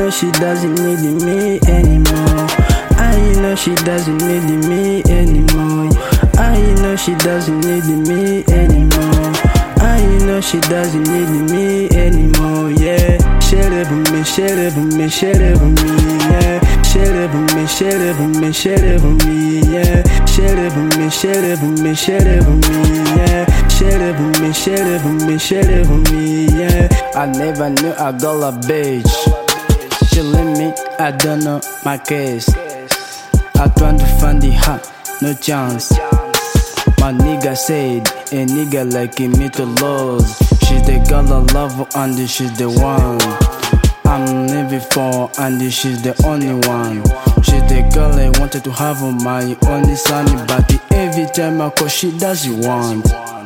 know she doesn't need me anymore. I know she doesn't need me anymore. I know she doesn't need me anymore. I know she doesn't need me anymore. Yeah, share it with me, share it with me, share it with me. Yeah, share it with me, share it with me, share it with me. Yeah, share it with me, share it with me, share it with me. Yeah, share it with me, share it with me, share it with me. Yeah, I never knew I got a bitch. She leave me, I don't know my case. I trying to find the heart, no chance. My nigga said, a nigga like me to lose. She's the girl I love and she's the one I'm living for, and she's the only one. She's the girl I wanted to have on my only son, but every time I call she doesn't want.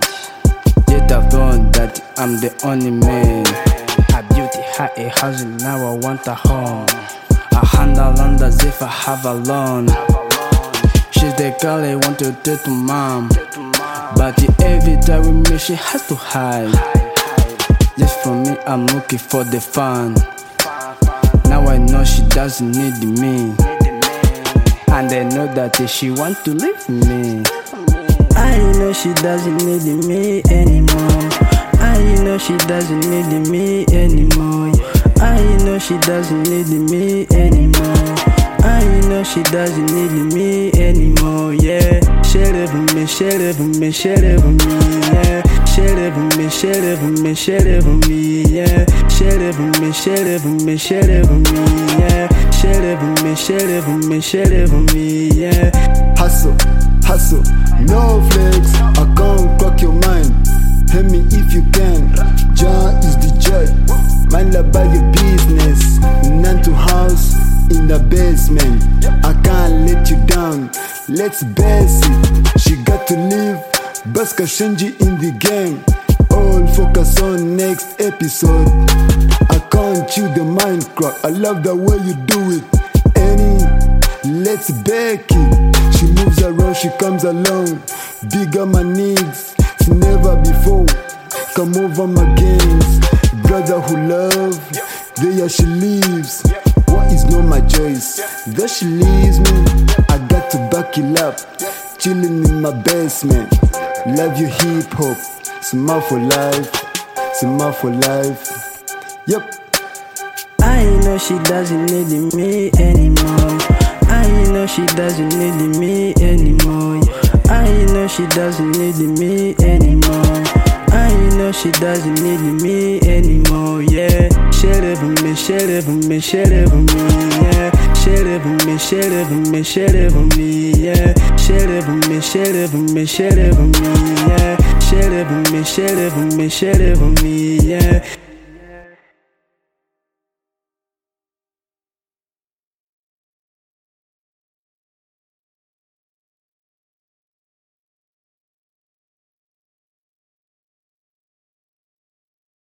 Yet I thought that I'm the only man. I built a house and now I want a home. I handle on as if I have a loan. She's the girl I want to take to mom, but every time we meet she has to hide. Just for me I'm looking for the fun. Now I know she doesn't need me, and I know that she want to leave me. I know she doesn't need me anymore. I know she doesn't need me anymore. I know she doesn't need me anymore. I know she doesn't need me anymore. Yeah, share it with me, share it with me, share it with me. Yeah, share it with me, share it with me, share it with me. Yeah, share it with me, share it with me, share it with me. Yeah, share it with me, share it with me, share it with me. Yeah, hustle, hustle, no flex. I can't crack your mind. Help me if you can. Jah is the judge. Mind about your business. None to house in the basement. I can't let you down. Let's base it. She got to leave. Baska Shenji in the game. All focus on next episode. I can't chew the mind crack. I love the way you do it. Let's back it. She moves around, she comes along. Bigger my needs, it's never before. Come over my games. Brother who love, there she leaves. What is not my choice? There she leaves me. I got to back it up. Chilling in my basement. Love you hip hop. Smile for life. Smile for life. Yep. I know she doesn't need me anymore. I know she doesn't need me anymore. I know she doesn't need me anymore. I know she doesn't need me anymore. Yeah, share it with me, share it with me, share it with me. Yeah, share it with me, share it with me, share it with me. Yeah, share it with me, share it with me, share it with me. Yeah, share it with me, share it with me, share it with me. Yeah.